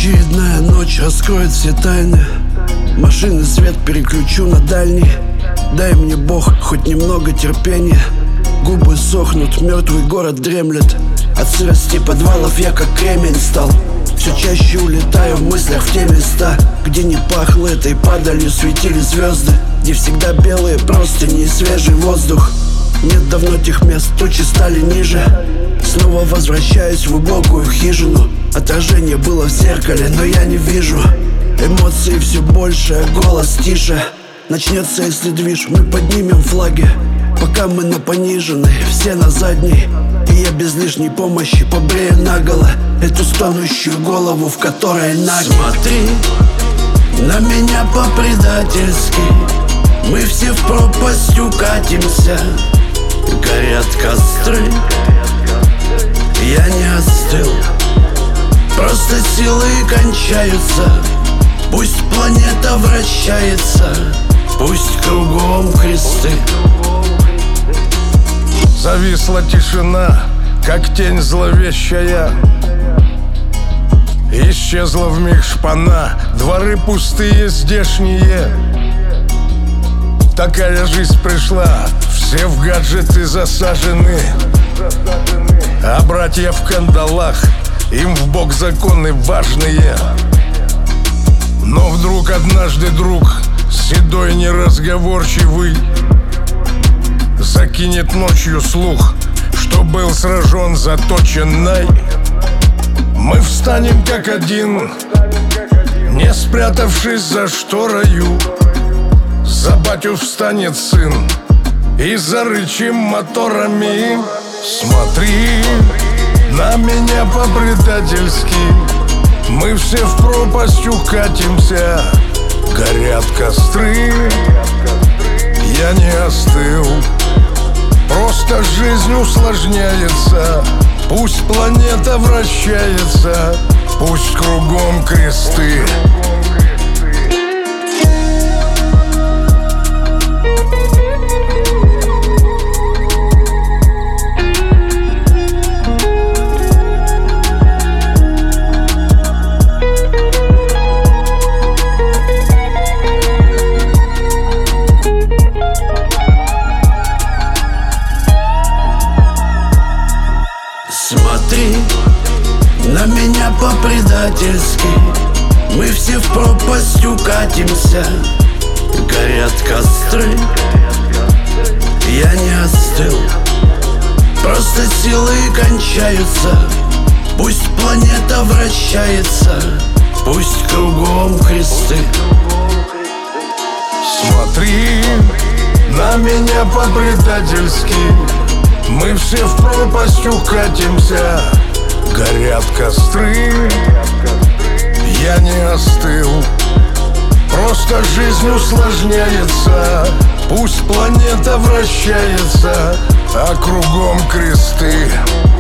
Очередная ночь раскроет все тайны. Машины свет переключу на дальний. Дай мне Бог хоть немного терпения. Губы сохнут, мертвый город дремлет. От сырости подвалов я как кремень стал. Все чаще улетаю в мыслях в те места, где не пахло этой падалью, светили звезды, где всегда белые простыни и свежий воздух. Нет давно тех мест, тучи стали ниже. Снова возвращаюсь в убогую хижину. Отражение было в зеркале, но я не вижу. Эмоции все больше, а голос тише. Начнется, если движ, мы поднимем флаги. Пока мы на пониженной, все на задней. И я без лишней помощи побрею наголо эту стонущую голову, в которой наги. Смотри на меня по-предательски. Мы все в пропасть укатимся. Горят костры, я не остыл. Просто силы кончаются. Пусть планета вращается, пусть кругом кресты. Зависла тишина, как тень зловещая. Исчезла вмиг шпана, дворы пустые здешние. Такая жизнь пришла, все в гаджеты засажены. А братья в кандалах, им в бок законы важные. Но вдруг однажды друг, седой неразговорчивый, закинет ночью слух, что был сражен заточенной. Мы встанем как один, не спрятавшись за шторою. За батю встанет сын и зарычим моторами. Смотри на меня по-предательски. Мы все в пропасть укатимся. Горят костры, я не остыл. Просто жизнь усложняется. Пусть планета вращается, пусть кругом кресты. Смотри на меня по-предательски. Мы все в пропасть укатимся. Горят костры, я не остыл. Просто силы кончаются. Пусть планета вращается, пусть кругом кресты. Смотри на меня по-предательски. Мы все в пропасть укатимся. Горят костры, я не остыл. Просто жизнь усложняется. Пусть планета вращается, а кругом кресты.